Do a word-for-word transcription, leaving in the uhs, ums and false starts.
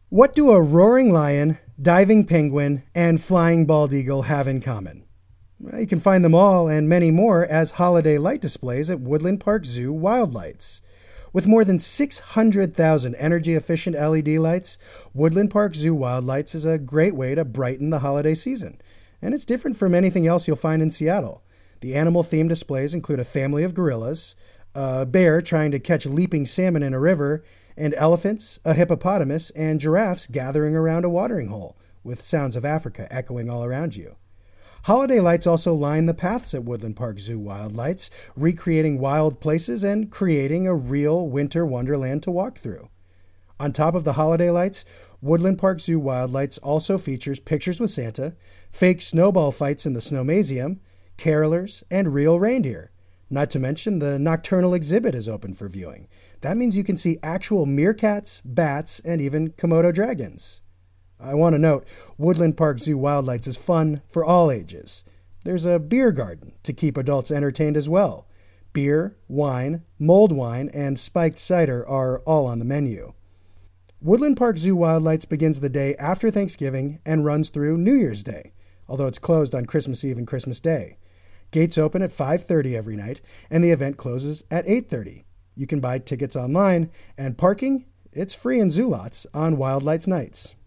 What do a roaring lion, diving penguin, and flying bald eagle have in common? Well, you can find them all and many more as holiday light displays at Woodland Park Zoo Wild Lights. With more than six hundred thousand energy-efficient L E D lights, Woodland Park Zoo Wild Lights is a great way to brighten the holiday season. And it's different from anything else you'll find in Seattle. The animal-themed displays include a family of gorillas, a bear trying to catch leaping salmon in a river, and elephants, a hippopotamus, and giraffes gathering around a watering hole, with sounds of Africa echoing all around you. Holiday lights also line the paths at Woodland Park Zoo Wild Lights, recreating wild places and creating a real winter wonderland to walk through. On top of the holiday lights, Woodland Park Zoo Wild Lights also features pictures with Santa, fake snowball fights in the Snowmazeum, carolers, and real reindeer. Not to mention the nocturnal exhibit is open for viewing. That means you can see actual meerkats, bats, and even Komodo dragons. I want to note, Woodland Park Zoo Wild Lights is fun for all ages. There's a beer garden to keep adults entertained as well. Beer, wine, mulled wine, and spiked cider are all on the menu. Woodland Park Zoo Wild Lights begins the day after Thanksgiving and runs through New Year's Day, although it's closed on Christmas Eve and Christmas Day. Gates open at five thirty every night, and the event closes at eight thirty. You can buy tickets online, and parking, it's free in zoo lots on Wild Lights nights.